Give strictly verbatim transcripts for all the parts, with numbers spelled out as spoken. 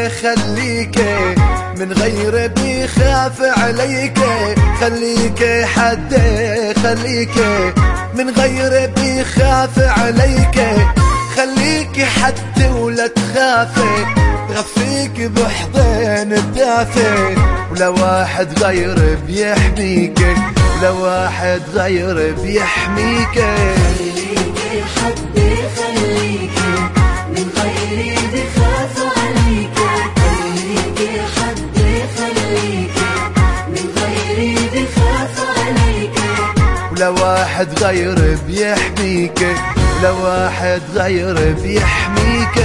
خليك من غير بيخاف عليك، خليك حد خليك من غير بيخاف عليك، خليك حد ولا تخافي، غفيك بحضن الدافي، ولا واحد غير بيحميك، ولا واحد غير بيحميك. خليك حد خليك من غير بيخاف عليك، خليك حد خليك من غير بيخاف عليك، ولا واحد غير بيحميك، ولا واحد غير بيحميك.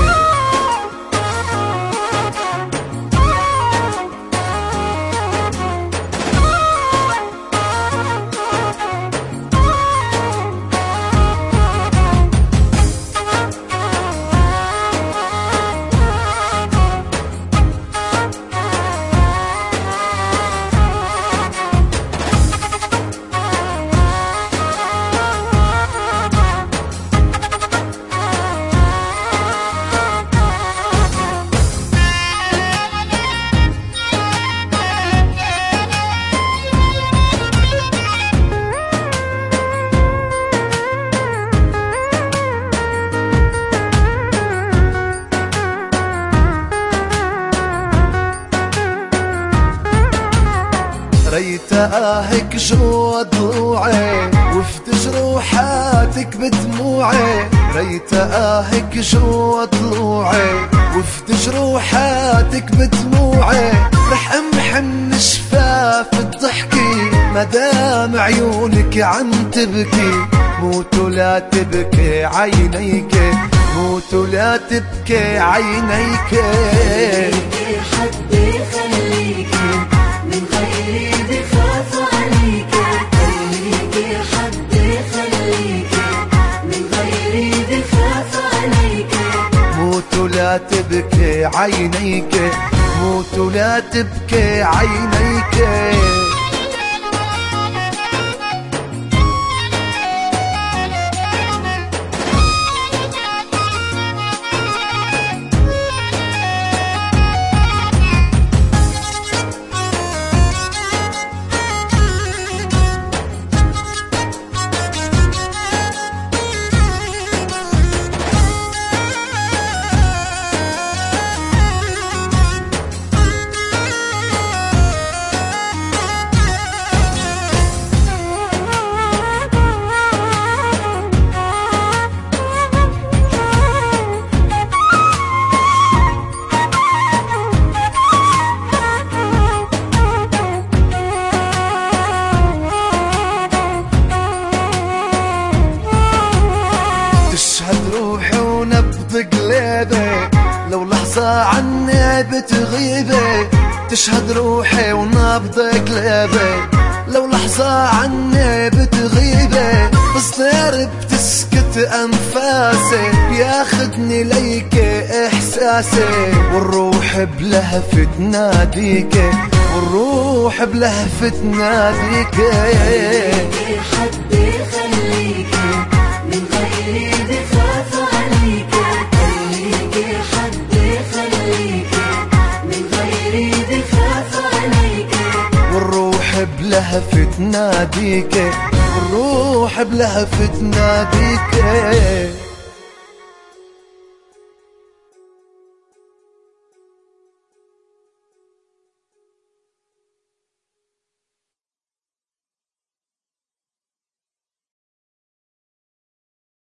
ريت اهك جوا ضلوعي وفت جروحاتك بدموعي، ريت اهك جوا ضلوعي وفت جروحاتك بدموعي، رح امحن شفاف الضحكي مدام عيونك عم تبكي، موت ولا تبكي عينيك، موت ولا تبكي عينيك. خليك حد خليك من غير بيخاف عليك، خليك حد خليك من غير بيخاف عليك، موت ولا تبكي عينيك، موت ولا تبكي عينيك. تشهد روحي ونبض قلبي لو لحظة عني بتغيبي، تشهد روحي ونبض قلبي لو لحظة عني بتغيبي، بصدر بتسكت أنفاسي ياخدني ليك إحساسي، والروح بلهفة تناديك، والروح بلهفة تناديك. خليك حد خليك من غير بيخاف عليك، خليك حد خليك من غير بيخاف عليك، والروح بلهفة تناديك، والروح بلهفة تناديك.